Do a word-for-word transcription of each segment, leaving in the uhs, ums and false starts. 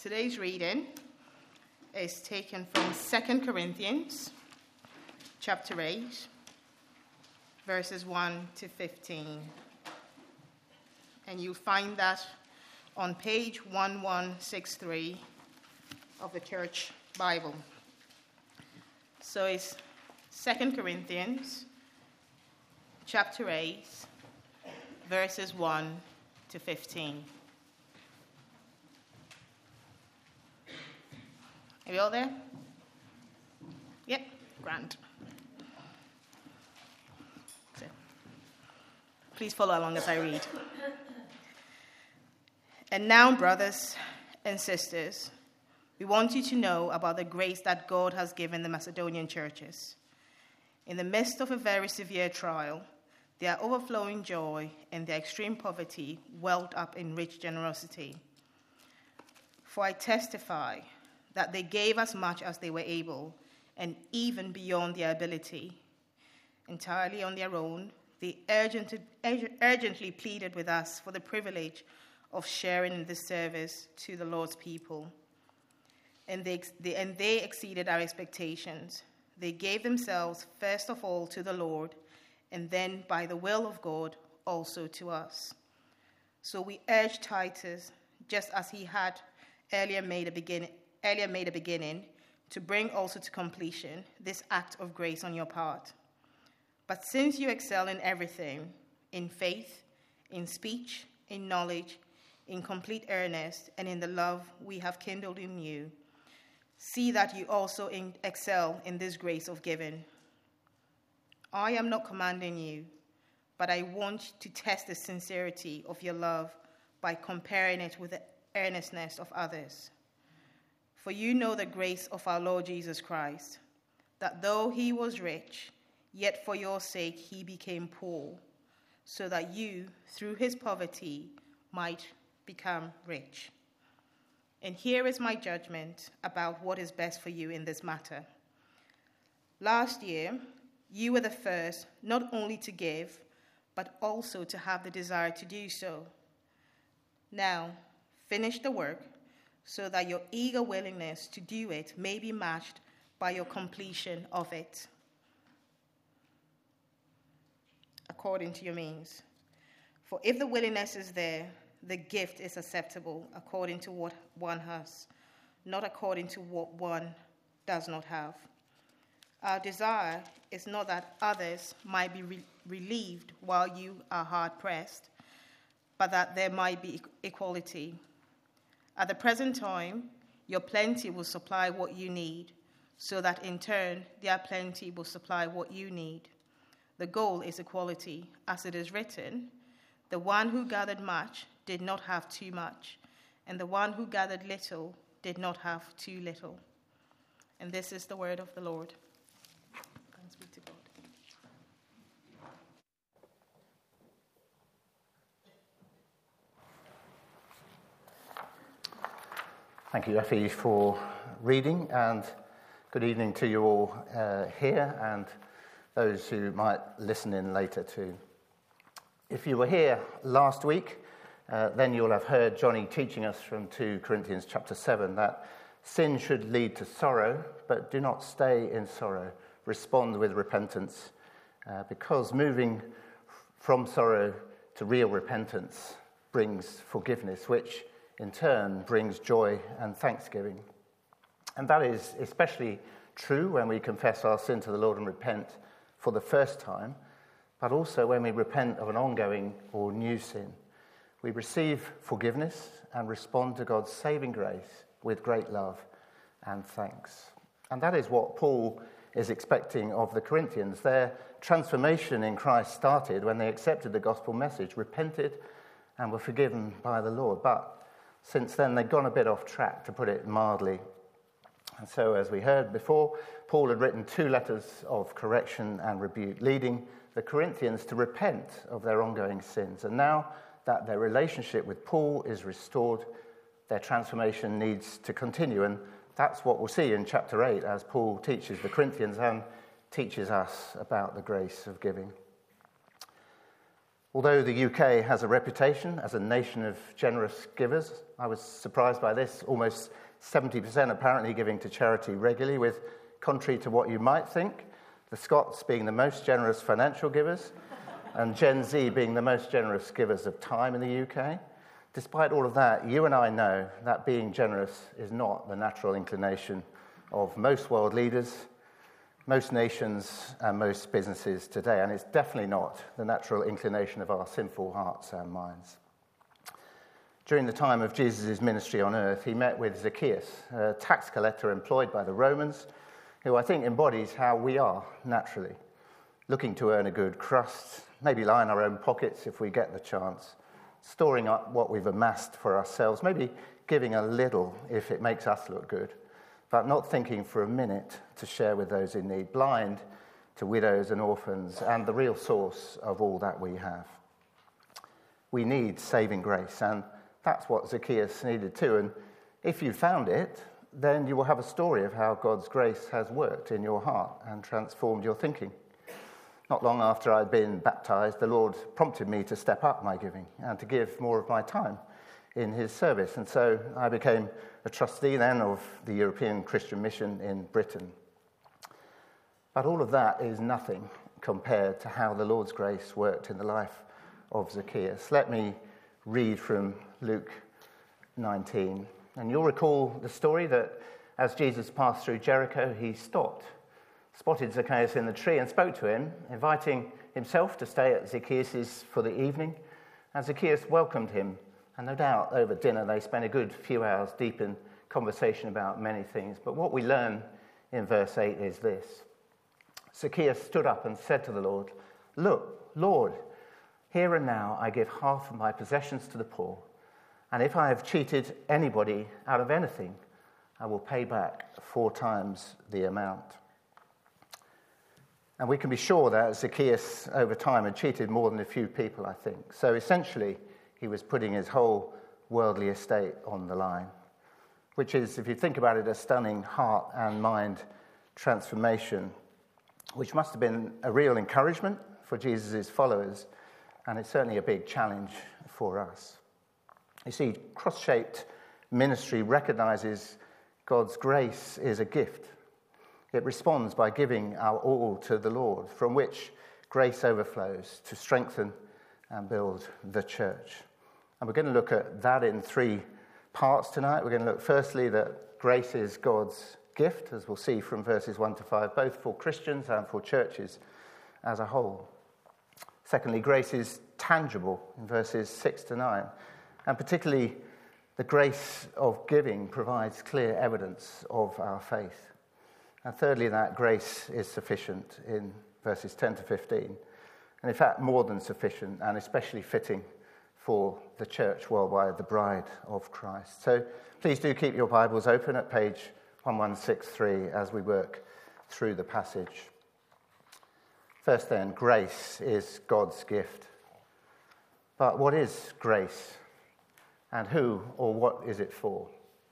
Today's reading is taken from Second Corinthians chapter eight, verses one to fifteen. And you'll find that on page eleven sixty-three of the Church Bible. So it's Second Corinthians chapter eight, verses one to fifteen. Are we all there? Yep, grand. So, please follow along as I read. And now, brothers and sisters, we want you to know about the grace that God has given the Macedonian churches. In the midst of a very severe trial, their overflowing joy and their extreme poverty welled up in rich generosity. For I testify that they gave as much as they were able, and even beyond their ability. Entirely on their own, they urgently, urgently pleaded with us for the privilege of sharing in this service to the Lord's people. And they, they, and they exceeded our expectations. They gave themselves first of all to the Lord, and then by the will of God also to us. So we urge Titus, just as he had earlier made a beginning, earlier made a beginning, to bring also to completion this act of grace on your part. But since you excel in everything, in faith, in speech, in knowledge, in complete earnest, and in the love we have kindled in you, see that you also in, excel in this grace of giving. I am not commanding you, but I want to test the sincerity of your love by comparing it with the earnestness of others. For you know the grace of our Lord Jesus Christ, that though he was rich, yet for your sake he became poor, so that you, through his poverty, might become rich. And here is my judgment about what is best for you in this matter. Last year, you were the first not only to give, but also to have the desire to do so. Now, finish the work, so that your eager willingness to do it may be matched by your completion of it, according to your means. For if the willingness is there, the gift is acceptable according to what one has, not according to what one does not have. Our desire is not that others might be re- relieved while you are hard-pressed, but that there might be equality. At the present time, your plenty will supply what you need, so that in turn, their plenty will supply what you need. The goal is equality, as it is written, the one who gathered much did not have too much, and the one who gathered little did not have too little. And this is the word of the Lord. Thanks be to God. Thank you, Effie, for reading, and good evening to you all uh, here and those who might listen in later too. If you were here last week, uh, then you'll have heard Johnny teaching us from Second Corinthians chapter seven that sin should lead to sorrow, but do not stay in sorrow. Respond with repentance, uh, because moving from sorrow to real repentance brings forgiveness, which in turn brings joy and thanksgiving. And that is especially true when we confess our sin to the Lord and repent for the first time, but also when we repent of an ongoing or new sin. We receive forgiveness and respond to God's saving grace with great love and thanks. And that is what Paul is expecting of the Corinthians. Their transformation in Christ started when they accepted the gospel message, repented, and were forgiven by the Lord. But since then, they'd gone a bit off track, to put it mildly. And so, as we heard before, Paul had written two letters of correction and rebuke, leading the Corinthians to repent of their ongoing sins. And now that their relationship with Paul is restored, their transformation needs to continue. And that's what we'll see in chapter eight, as Paul teaches the Corinthians and teaches us about the grace of giving. Although the U K has a reputation as a nation of generous givers, I was surprised by this, almost seventy percent apparently giving to charity regularly, with, contrary to what you might think, the Scots being the most generous financial givers and Gen Z being the most generous givers of time in the U K. Despite all of that, you and I know that being generous is not the natural inclination of most world leaders, most nations, and most businesses today. And it's definitely not the natural inclination of our sinful hearts and minds. During the time of Jesus' ministry on earth, he met with Zacchaeus, a tax collector employed by the Romans, who I think embodies how we are naturally, looking to earn a good crust, maybe line our own pockets if we get the chance, storing up what we've amassed for ourselves, maybe giving a little if it makes us look good, but not thinking for a minute to share with those in need, blind to widows and orphans and the real source of all that we have. We need saving grace, and that's what Zacchaeus needed too. And if you found it, then you will have a story of how God's grace has worked in your heart and transformed your thinking. Not long after I'd been baptized, the Lord prompted me to step up my giving and to give more of my time in his service. And so I became a trustee then of the European Christian Mission in Britain. But all of that is nothing compared to how the Lord's grace worked in the life of Zacchaeus. Let me read from Luke nineteen. And you'll recall the story that as Jesus passed through Jericho, he stopped, spotted Zacchaeus in the tree and spoke to him, inviting himself to stay at Zacchaeus' for the evening. And Zacchaeus welcomed him, and no doubt over dinner they spent a good few hours deep in conversation about many things. But what we learn in verse eight is this. Zacchaeus stood up and said to the Lord, "Look, Lord, here and now I give half of my possessions to the poor, and if I have cheated anybody out of anything, I will pay back four times the amount." And we can be sure that Zacchaeus, over time, had cheated more than a few people, I think. So essentially, he was putting his whole worldly estate on the line, which is, if you think about it, a stunning heart and mind transformation, which must have been a real encouragement for Jesus' followers, and it's certainly a big challenge for us. You see, cross-shaped ministry recognizes God's grace is a gift. It responds by giving our all to the Lord, from which grace overflows to strengthen and build the church. And we're going to look at that in three parts tonight. We're going to look firstly that grace is God's gift, as we'll see from verses one to five, both for Christians and for churches as a whole. Secondly, grace is tangible in verses six to nine. And particularly, the grace of giving provides clear evidence of our faith. And thirdly, that grace is sufficient in verses ten to fifteen. And in fact, more than sufficient and especially fitting for the church worldwide, the bride of Christ. So please do keep your Bibles open at page eleven sixty-three as we work through the passage. First then, grace is God's gift. But what is grace? And who or what is it for?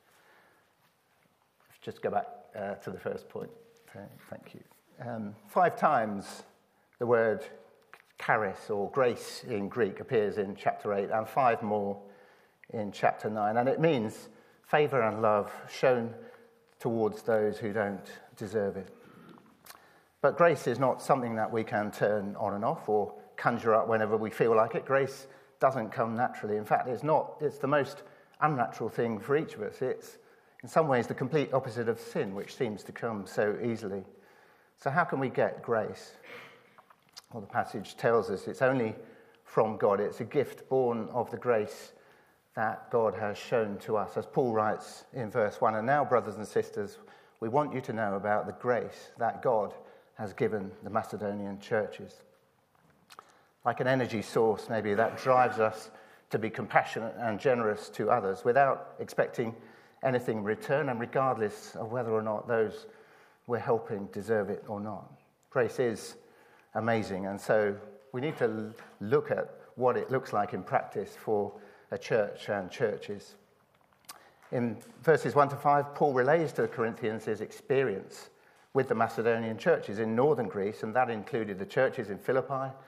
Let's just go back uh, to the first point. Okay, thank you. Um, five times the word charis or grace in Greek appears in chapter eight, and five more in chapter nine. And it means favour and love shown towards those who don't deserve it. But grace is not something that we can turn on and off or conjure up whenever we feel like it. Grace doesn't come naturally. In fact, it's not. It's the most unnatural thing for each of us. It's, in some ways, the complete opposite of sin, which seems to come so easily. So how can we get grace? Well, the passage tells us it's only from God. It's a gift born of the grace that God has shown to us. As Paul writes in verse one, "And now, brothers and sisters, we want you to know about the grace that God has given the Macedonian churches." Like an energy source, maybe, that drives us to be compassionate and generous to others without expecting anything in return, and regardless of whether or not those we're helping deserve it or not. Grace is amazing, and so we need to look at what it looks like in practice for a church and churches. In verses one to five, Paul relays to the Corinthians his experience with the Macedonian churches in northern Greece, and that included the churches in Philippi,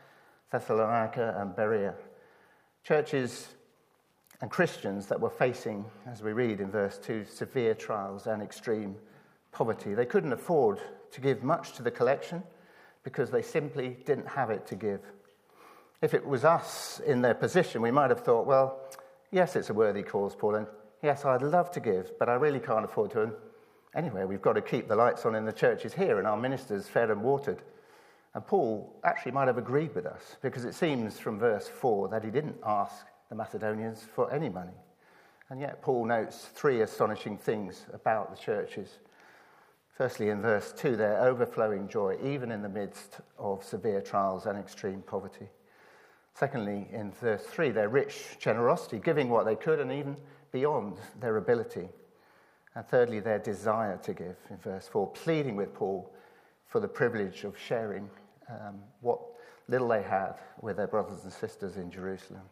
Thessalonica and Berea. Churches and Christians that were facing, as we read in verse two, severe trials and extreme poverty. They couldn't afford to give much to the collection because they simply didn't have it to give. If it was us in their position, we might have thought, well, yes, it's a worthy cause, Paul, and yes, I'd love to give, but I really can't afford to. And anyway, we've got to keep the lights on in the churches here and our ministers fed and watered. And Paul actually might have agreed with us because it seems from verse four that he didn't ask the Macedonians for any money. And yet Paul notes three astonishing things about the churches. Firstly, in verse two, their overflowing joy, even in the midst of severe trials and extreme poverty. Secondly, in verse three, their rich generosity, giving what they could and even beyond their ability. And thirdly, their desire to give, in verse four, pleading with Paul for the privilege of sharing um, what little they had with their brothers and sisters in Jerusalem.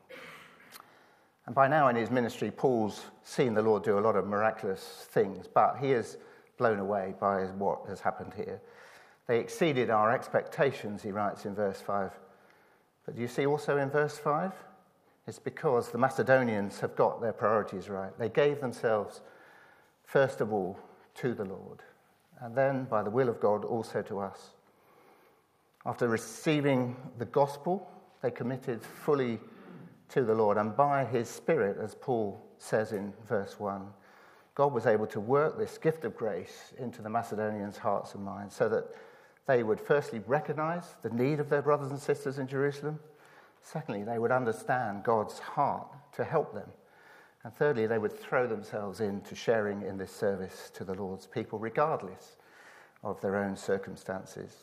And by now in his ministry, Paul's seen the Lord do a lot of miraculous things, but he is blown away by what has happened here. They exceeded our expectations, he writes in verse five. But do you see also in verse five? It's because the Macedonians have got their priorities right. They gave themselves, first of all, to the Lord, and then, by the will of God, also to us. After receiving the gospel, they committed fully to the Lord, and by his Spirit, as Paul says in verse one, God was able to work this gift of grace into the Macedonians' hearts and minds so that they would firstly recognize the need of their brothers and sisters in Jerusalem. Secondly, they would understand God's heart to help them. And thirdly, they would throw themselves into sharing in this service to the Lord's people, regardless of their own circumstances.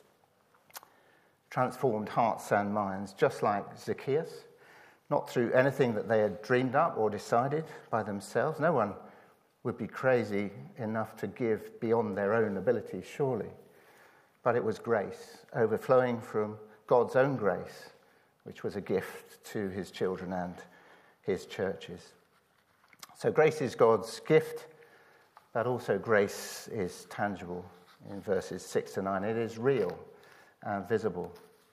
Transformed hearts and minds, just like Zacchaeus, not through anything that they had dreamed up or decided by themselves. No one would be crazy enough to give beyond their own ability, surely. But it was grace, overflowing from God's own grace, which was a gift to his children and his churches. So grace is God's gift, but also grace is tangible in verses six to nine. It is real and visible.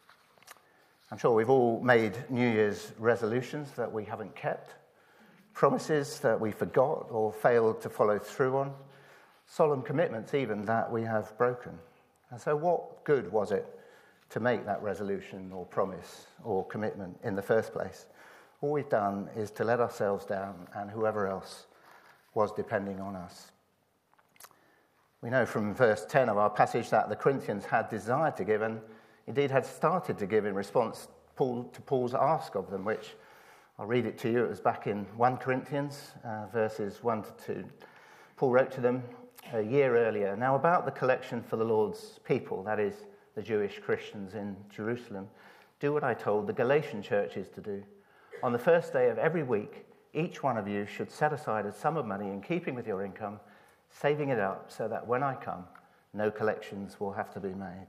I'm sure we've all made New Year's resolutions that we haven't kept, promises that we forgot or failed to follow through on, solemn commitments even that we have broken. And so what good was it to make that resolution or promise or commitment in the first place? All we've done is to let ourselves down and whoever else was depending on us. We know from verse ten of our passage that the Corinthians had desired to give and indeed had started to give in response Paul, to Paul's ask of them, which I'll read it to you. It was back in First Corinthians, uh, verses one to two. Paul wrote to them a year earlier, "Now about the collection for the Lord's people," that is, the Jewish Christians in Jerusalem, "do what I told the Galatian churches to do. On the first day of every week, each one of you should set aside a sum of money in keeping with your income, saving it up so that when I come, no collections will have to be made."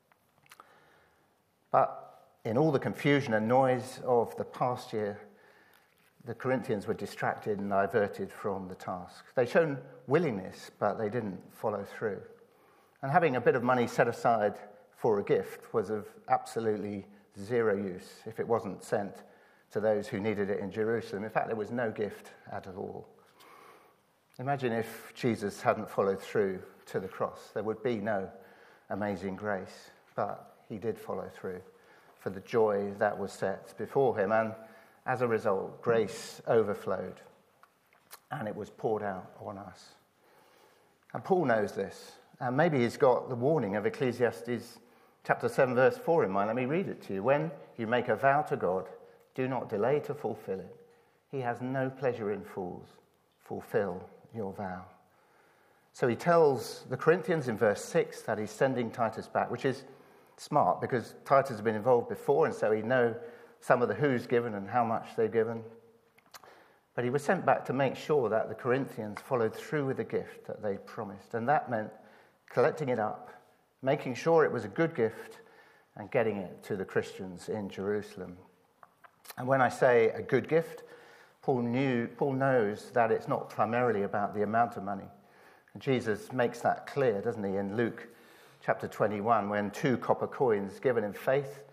But in all the confusion and noise of the past year, the Corinthians were distracted and diverted from the task. They showed willingness, but they didn't follow through. And having a bit of money set aside for a gift was of absolutely zero use if it wasn't sent to those who needed it in Jerusalem. In fact, there was no gift at all. Imagine if Jesus hadn't followed through to the cross. There would be no amazing grace, but he did follow through for the joy that was set before him. And as a result, grace overflowed and it was poured out on us. And Paul knows this. And maybe he's got the warning of Ecclesiastes chapter seven, verse four in mind. Let me read it to you. "When you make a vow to God, do not delay to fulfill it. He has no pleasure in fools. Fulfill your vow." So he tells the Corinthians in verse six that he's sending Titus back, which is smart because Titus had been involved before, and so he'd know some of the who's given and how much they've given. But he was sent back to make sure that the Corinthians followed through with the gift that they promised. And that meant collecting it up, making sure it was a good gift, and getting it to the Christians in Jerusalem. And when I say a good gift, Paul knew, Paul knows that it's not primarily about the amount of money. And Jesus makes that clear, doesn't he, in Luke chapter twenty-one, when two copper coins given in faith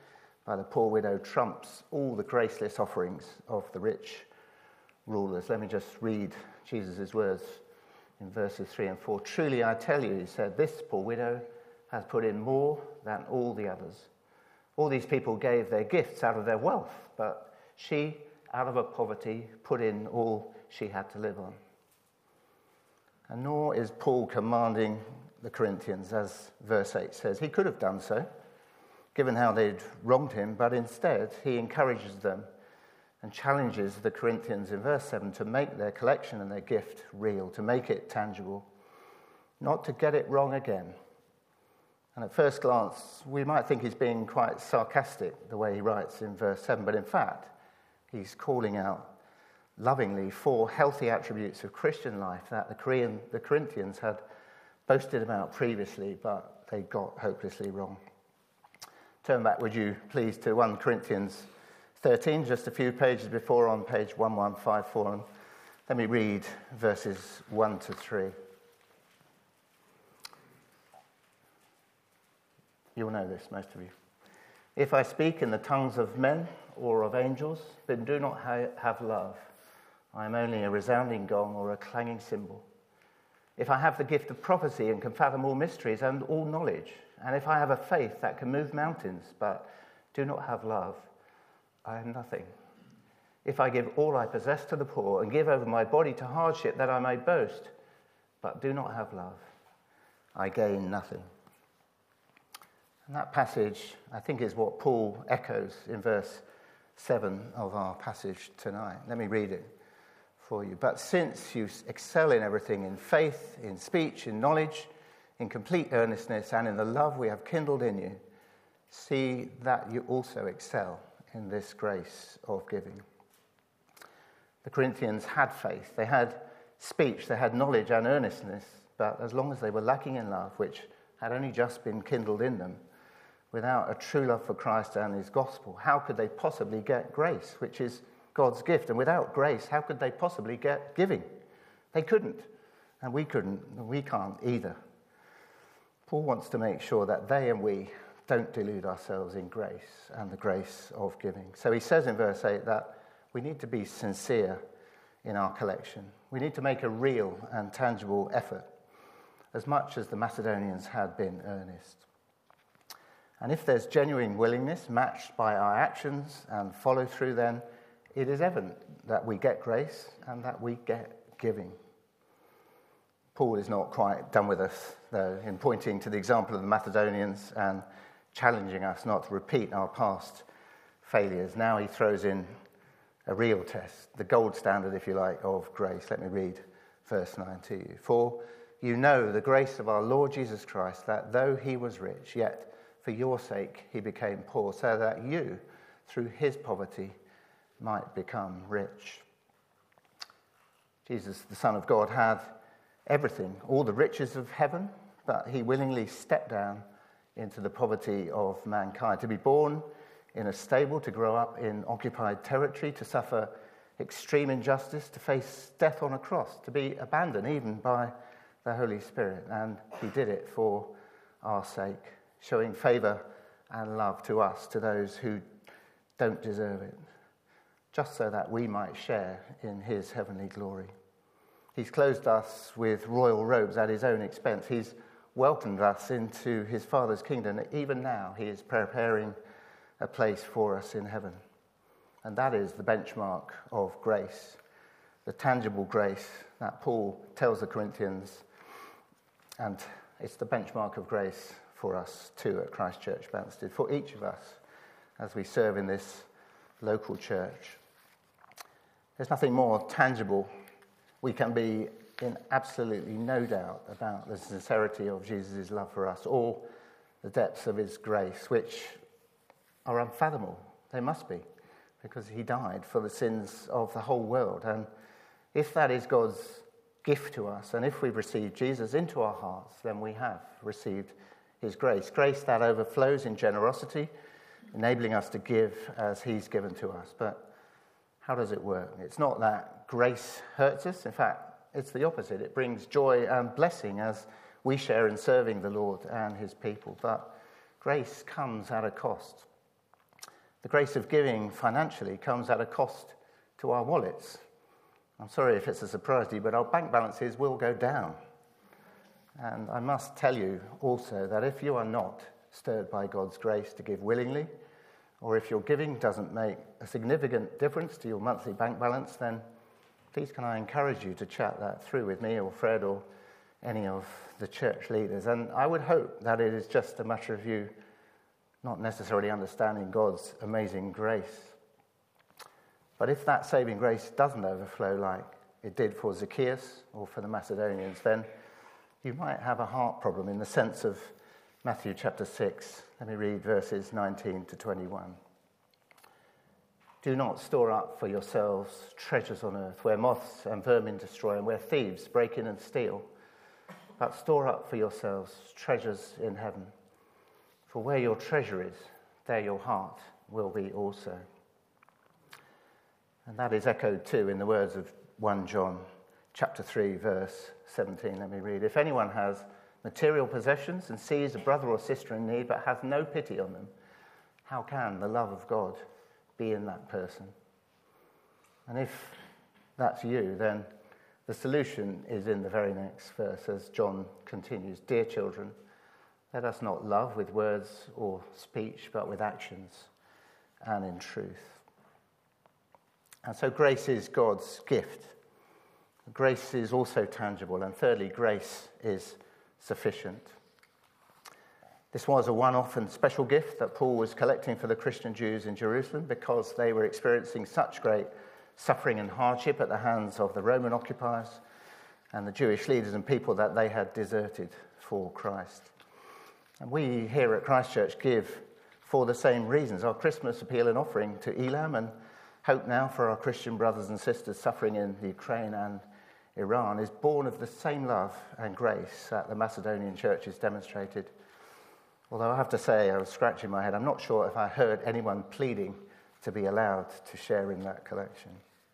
by the poor widow trumps all the graceless offerings of the rich rulers. Let me just read Jesus' words in verses three and four. Truly I tell you, he said, this poor widow has put in more than all the others. All these people gave their gifts out of their wealth, but she, out of her poverty, put in all she had to live on. And nor is Paul commanding the Corinthians, as verse eight says. He could have done so, given how they'd wronged him, but instead he encourages them and challenges the Corinthians in verse seven to make their collection and their gift real, to make it tangible, not to get it wrong again. And at first glance, we might think he's being quite sarcastic the way he writes in verse seven, but in fact, he's calling out lovingly four healthy attributes of Christian life that the Korean, the Corinthians had boasted about previously, but they got hopelessly wrong. Turn back, would you please, to First Corinthians thirteen, just a few pages before, on page one one five four, and let me read verses one to three. You'll know this, most of you. If I speak in the tongues of men or of angels, but do not ha- have love, I am only a resounding gong or a clanging cymbal. If I have the gift of prophecy and can fathom all mysteries and all knowledge, and if I have a faith that can move mountains, but do not have love, I am nothing. If I give all I possess to the poor and give over my body to hardship that I may boast, but do not have love, I gain nothing. And that passage, I think, is what Paul echoes in verse seven of our passage tonight. Let me read it for you. But since you excel in everything, in faith, in speech, in knowledge, in complete earnestness, and in the love we have kindled in you, see that you also excel in this grace of giving. The Corinthians had faith, they had speech, they had knowledge and earnestness, but as long as they were lacking in love, which had only just been kindled in them, without a true love for Christ and his gospel, how could they possibly get grace, which is God's gift? And without grace, how could they possibly get giving? They couldn't, and we couldn't, and we can't either. Paul wants to make sure that they and we don't delude ourselves in grace and the grace of giving. So he says in verse eight that we need to be sincere in our collection. We need to make a real and tangible effort, as much as the Macedonians had been earnest. And if there's genuine willingness matched by our actions and follow through, then it is evident that we get grace and that we get giving. Paul is not quite done with us, though, in pointing to the example of the Macedonians and challenging us not to repeat our past failures. Now he throws in a real test, the gold standard, if you like, of grace. Let me read verse nine to you. For you know the grace of our Lord Jesus Christ, that though he was rich, yet for your sake he became poor, so that you, through his poverty, might become rich. Jesus, the Son of God, had everything, all the riches of heaven, but he willingly stepped down into the poverty of mankind, to be born in a stable, to grow up in occupied territory, to suffer extreme injustice, to face death on a cross, to be abandoned even by the Holy Spirit. And he did it for our sake, showing favour and love to us, to those who don't deserve it, just so that we might share in his heavenly glory. He's clothed us with royal robes at his own expense. He's welcomed us into his Father's kingdom. Even now, he is preparing a place for us in heaven. And that is the benchmark of grace, the tangible grace that Paul tells the Corinthians. And it's the benchmark of grace for us too at Christ Church Banstead, for each of us as we serve in this local church. There's nothing more tangible. We can be in absolutely no doubt about the sincerity of Jesus' love for us, or the depths of his grace, which are unfathomable. They must be, because he died for the sins of the whole world. And if that is God's gift to us, and if we've received Jesus into our hearts, then we have received his grace. Grace that overflows in generosity, enabling us to give as he's given to us. But how does it work? It's not that grace hurts us. In fact, it's the opposite. It brings joy and blessing as we share in serving the Lord and his people. But grace comes at a cost. The grace of giving financially comes at a cost to our wallets. I'm sorry if it's a surprise to you, but our bank balances will go down. And I must tell you also that if you are not stirred by God's grace to give willingly, or if your giving doesn't make a significant difference to your monthly bank balance, then please can I encourage you to chat that through with me or Fred or any of the church leaders. And I would hope that it is just a matter of you not necessarily understanding God's amazing grace. But if that saving grace doesn't overflow like it did for Zacchaeus or for the Macedonians, then you might have a heart problem in the sense of Matthew chapter six. Let me read verses nineteen to twenty-one. Do not store up for yourselves treasures on earth, where moths and vermin destroy and where thieves break in and steal. But store up for yourselves treasures in heaven. For where your treasure is, there your heart will be also. And that is echoed too in the words of First John chapter three, verse seventeen. Let me read. If anyone has material possessions and sees a brother or sister in need but has no pity on them, how can the love of God be in that person? And if that's you, then the solution is in the very next verse as John continues. Dear children, let us not love with words or speech, but with actions and in truth. And so grace is God's gift. Grace is also tangible. And thirdly, grace is sufficient. This was a one-off and special gift that Paul was collecting for the Christian Jews in Jerusalem because they were experiencing such great suffering and hardship at the hands of the Roman occupiers and the Jewish leaders and people that they had deserted for Christ. And we here at Christchurch give for the same reasons. Our Christmas appeal and offering to Elam and hope now for our Christian brothers and sisters suffering in the Ukraine and Iran is born of the same love and grace that the Macedonian churches demonstrated. Although I have to say, I was scratching my head, I'm not sure if I heard anyone pleading to be allowed to share in that collection.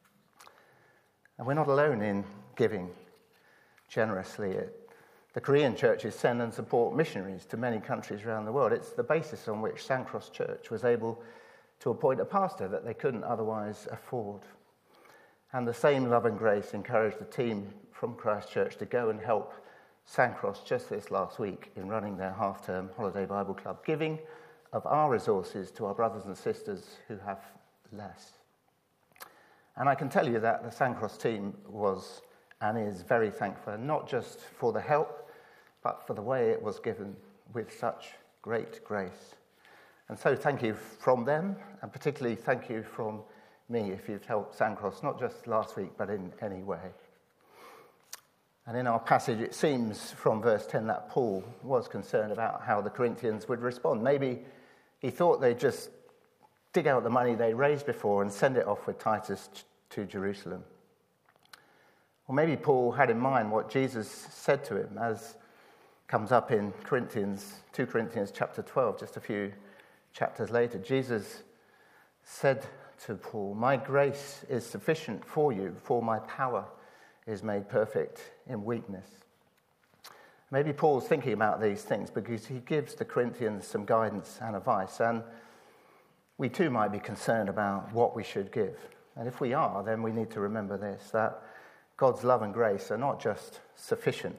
And we're not alone in giving generously. The Korean churches send and support missionaries to many countries around the world. It's the basis on which Sancross Church was able to appoint a pastor that they couldn't otherwise afford. And the same love and grace encouraged the team from Christchurch to go and help Sancross just this last week in running their half-term holiday Bible club, giving of our resources to our brothers and sisters who have less. And I can tell you that the Sancross team was and is very thankful, not just for the help, but for the way it was given with such great grace. And so thank you from them, and particularly thank you from me if you've helped Sancross, not just last week, but in any way. And in our passage, it seems from verse ten that Paul was concerned about how the Corinthians would respond. Maybe he thought they'd just dig out the money they raised before and send it off with Titus to Jerusalem. Or maybe Paul had in mind what Jesus said to him, as comes up in Corinthians, Second Corinthians chapter twelve, just a few chapters later. Jesus said to Paul, "My grace is sufficient for you, for my power is made perfect in weakness." Maybe Paul's thinking about these things because he gives the Corinthians some guidance and advice, and we too might be concerned about what we should give. And if we are, then we need to remember this, that God's love and grace are not just sufficient.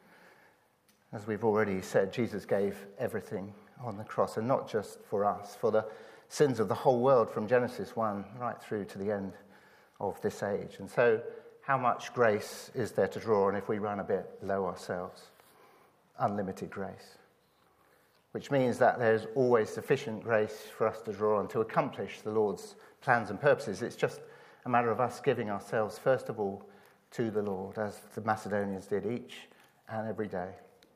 As we've already said, Jesus gave everything on the cross, and not just for us, for the sins of the whole world from Genesis one right through to the end of this age. And so how much grace is there to draw on if we run a bit low ourselves? Unlimited grace. Which means that there's always sufficient grace for us to draw on to accomplish the Lord's plans and purposes. It's just a matter of us giving ourselves, first of all, to the Lord, as the Macedonians did each and every day.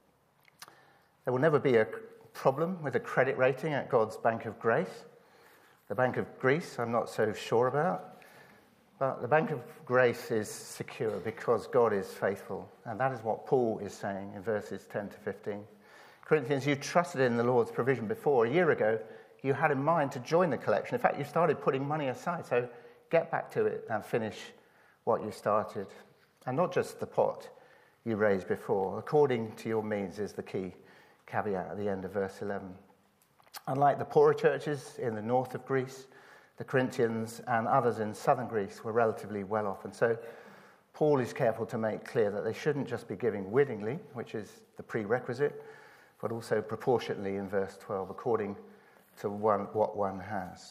There will never be a problem with a credit rating at God's Bank of Grace. The Bank of Greece, I'm not so sure about. But the Bank of Grace is secure because God is faithful. And that is what Paul is saying in verses ten to fifteen. Corinthians, you trusted in the Lord's provision before. A year ago, you had in mind to join the collection. In fact, you started putting money aside. So get back to it and finish what you started. And not just the pot you raised before. According to your means is the key caveat at the end of verse eleven. Unlike the poorer churches in the north of Greece, the Corinthians and others in southern Greece were relatively well off. And so Paul is careful to make clear that they shouldn't just be giving willingly, which is the prerequisite, but also proportionately in verse twelve, according to one, what one has.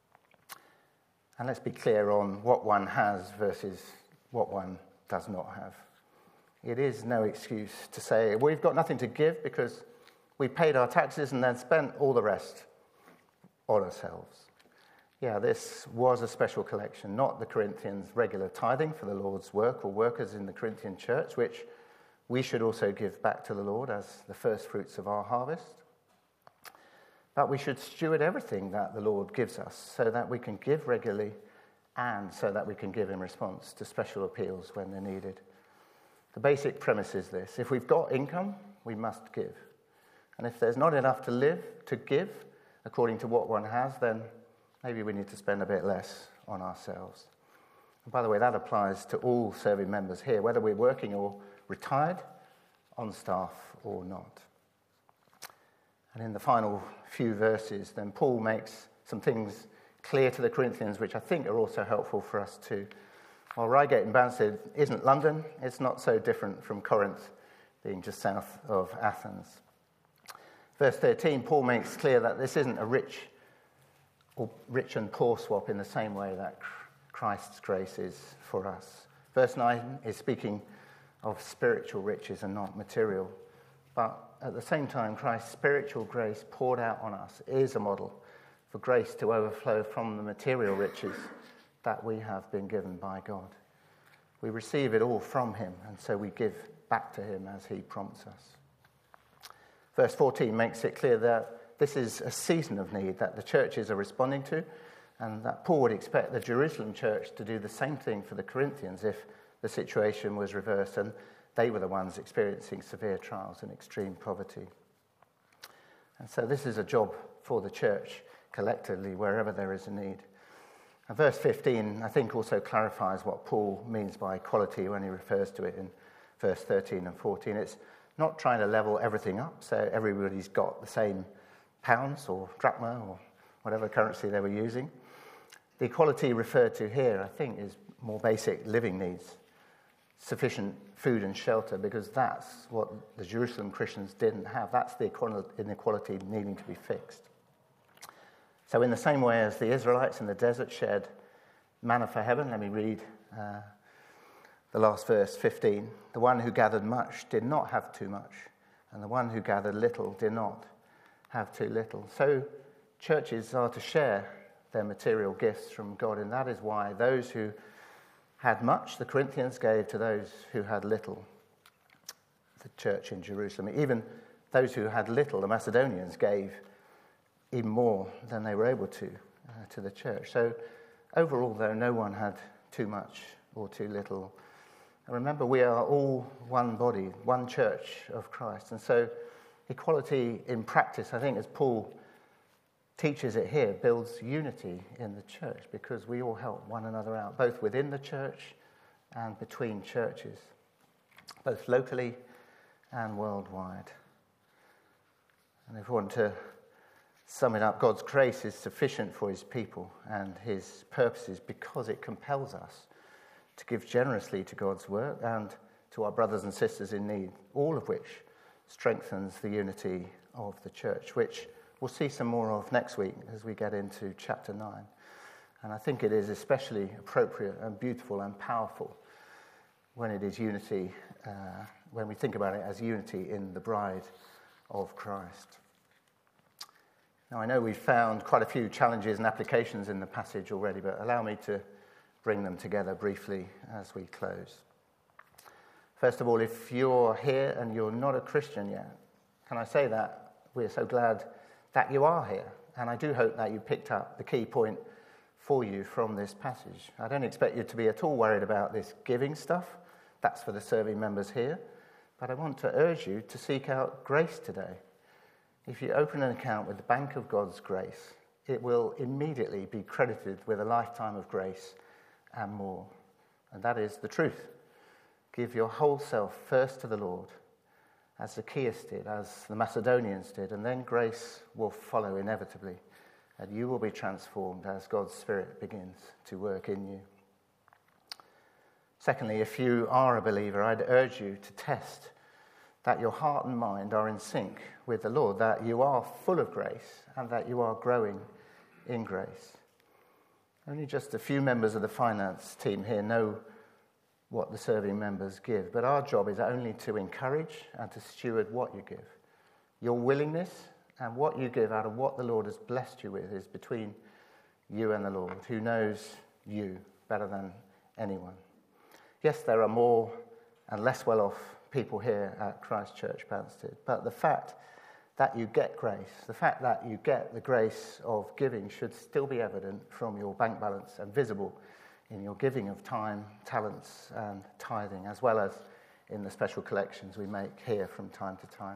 And let's be clear on what one has versus what one does not have. It is no excuse to say, we've got nothing to give because we paid our taxes and then spent all the rest on ourselves. Yeah, this was a special collection, not the Corinthians' regular tithing for the Lord's work or workers in the Corinthian church, which we should also give back to the Lord as the first fruits of our harvest. But we should steward everything that the Lord gives us so that we can give regularly and so that we can give in response to special appeals when they're needed. The basic premise is this: if we've got income, we must give. And if there's not enough to live, to give, according to what one has, then maybe we need to spend a bit less on ourselves. And by the way, that applies to all serving members here, whether we're working or retired, on staff or not. And in the final few verses, then Paul makes some things clear to the Corinthians, which I think are also helpful for us too. While Reigate and Banstead isn't London, it's not so different from Corinth, being just south of Athens. Verse thirteen, Paul makes clear that this isn't a rich or rich and poor swap in the same way that Christ's grace is for us. Verse nine is speaking of spiritual riches and not material. But at the same time, Christ's spiritual grace poured out on us is a model for grace to overflow from the material riches that we have been given by God. We receive it all from him, and so we give back to him as he prompts us. Verse fourteen makes it clear that this is a season of need that the churches are responding to, and that Paul would expect the Jerusalem church to do the same thing for the Corinthians if the situation was reversed and they were the ones experiencing severe trials and extreme poverty. And so this is a job for the church collectively wherever there is a need. And verse fifteen, I think, also clarifies what Paul means by equality when he refers to it in verse thirteen and fourteen. It's not trying to level everything up so everybody's got the same pounds or drachma or whatever currency they were using. The equality referred to here, I think, is more basic living needs, sufficient food and shelter, because that's what the Jerusalem Christians didn't have. That's the inequality needing to be fixed. So in the same way as the Israelites in the desert shared manna for heaven, let me read uh, the last verse, fifteen. The one who gathered much did not have too much, and the one who gathered little did not have too little. So churches are to share their material gifts from God, and that is why those who had much, the Corinthians gave to those who had little, the church in Jerusalem. Even those who had little, the Macedonians, gave even more than they were able to uh, to the church. So overall, though, no one had too much or too little. And remember, we are all one body, one church of Christ. And so equality in practice, I think, as Paul teaches it here, builds unity in the church because we all help one another out, both within the church and between churches, both locally and worldwide. And if we want to sum it up, God's grace is sufficient for his people and his purposes because it compels us to give generously to God's work and to our brothers and sisters in need, all of which strengthens the unity of the church, which we'll see some more of next week as we get into chapter nine. And I think it is especially appropriate and beautiful and powerful when it is unity, uh, when we think about it as unity in the bride of Christ. Now, I know we've found quite a few challenges and applications in the passage already, but allow me to bring them together briefly as we close. First of all, if you're here and you're not a Christian yet, can I say that we're so glad that you are here. And I do hope that you picked up the key point for you from this passage. I don't expect you to be at all worried about this giving stuff. That's for the serving members here. But I want to urge you to seek out grace today. If you open an account with the Bank of God's Grace, it will immediately be credited with a lifetime of grace and more. And that is the truth. Give your whole self first to the Lord, as Zacchaeus did, as the Macedonians did, and then grace will follow inevitably, and you will be transformed as God's Spirit begins to work in you. Secondly, if you are a believer, I'd urge you to test that your heart and mind are in sync with the Lord, that you are full of grace and that you are growing in grace. Only just a few members of the finance team here know what the serving members give, but our job is only to encourage and to steward what you give. Your willingness and what you give out of what the Lord has blessed you with is between you and the Lord, who knows you better than anyone. Yes, there are more and less well-off people here at Christ Church Banstead, but the fact that you get grace, the fact that you get the grace of giving should still be evident from your bank balance and visible in your giving of time, talents and tithing, as well as in the special collections we make here from time to time.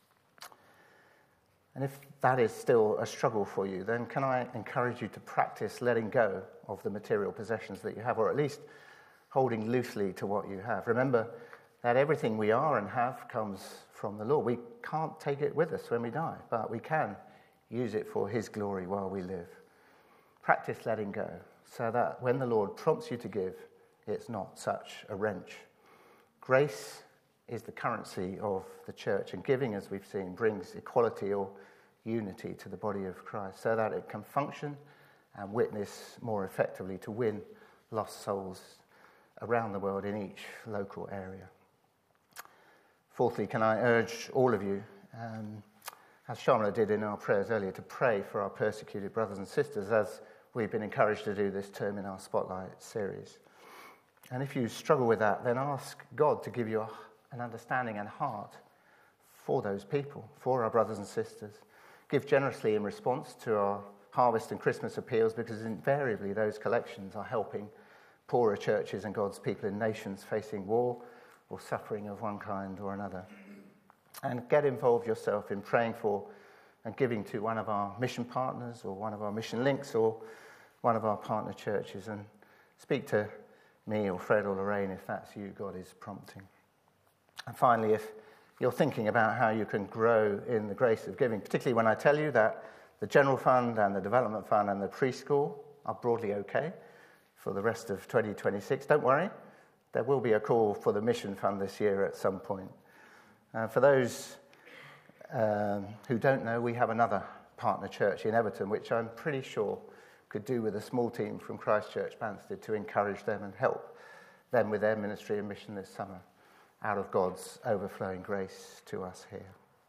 And if that is still a struggle for you, then can I encourage you to practice letting go of the material possessions that you have, or at least holding loosely to what you have. Remember that everything we are and have comes from the Lord. We can't take it with us when we die, but we can use it for his glory while we live. Practice letting go, so that when the Lord prompts you to give, it's not such a wrench. Grace is the currency of the church, and giving, as we've seen, brings equality or unity to the body of Christ, so that it can function and witness more effectively to win lost souls around the world in each local area. Fourthly, can I urge all of you, um, as Shamla did in our prayers earlier, to pray for our persecuted brothers and sisters, as we've been encouraged to do this term in our Spotlight series. And if you struggle with that, then ask God to give you a, an understanding and heart for those people, for our brothers and sisters. Give generously in response to our harvest and Christmas appeals, because invariably those collections are helping poorer churches and God's people in nations facing war or suffering of one kind or another. And get involved yourself in praying for and giving to one of our mission partners or one of our mission links or one of our partner churches, and speak to me or Fred or Lorraine if that's you God is prompting. And finally, if you're thinking about how you can grow in the grace of giving, particularly when I tell you that the General Fund and the Development Fund and the preschool are broadly okay for the rest of twenty twenty-six, don't worry. There will be a call for the Mission Fund this year at some point. Uh, for those um, who don't know, we have another partner church in Everton, which I'm pretty sure could do with a small team from Christ Church Banstead to encourage them and help them with their ministry and mission this summer out of God's overflowing grace to us here.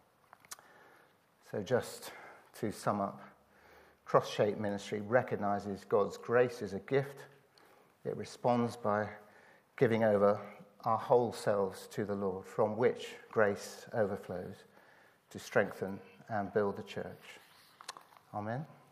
So just to sum up, Cross-Shaped Ministry recognises God's grace as a gift. It responds by giving over our whole selves to the Lord, from which grace overflows to strengthen and build the church. Amen.